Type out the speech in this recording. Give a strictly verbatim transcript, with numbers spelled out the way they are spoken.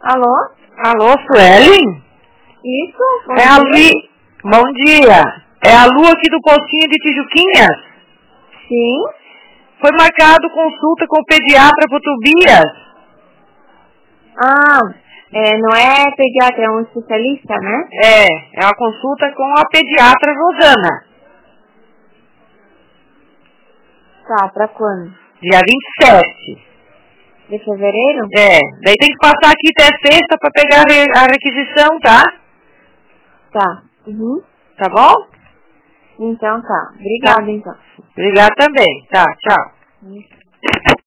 Alô? Alô, Suelen? Isso? Bom É a dia. Lu... Bom dia. É a Lu aqui do postinho de Tijuquinhas? Sim. Foi marcado consulta com o pediatra pro Tobias. Ah, é, não é pediatra, é um especialista, né? É, é uma consulta com a pediatra Rosana. Tá, pra quando? Dia vinte e sete. De fevereiro? É, daí tem que passar aqui até sexta pra pegar a, re- a requisição, tá? Tá. Uhum. Tá bom? Então tá. Tá. Obrigada, então. Obrigada também. Tá, tchau. Uhum.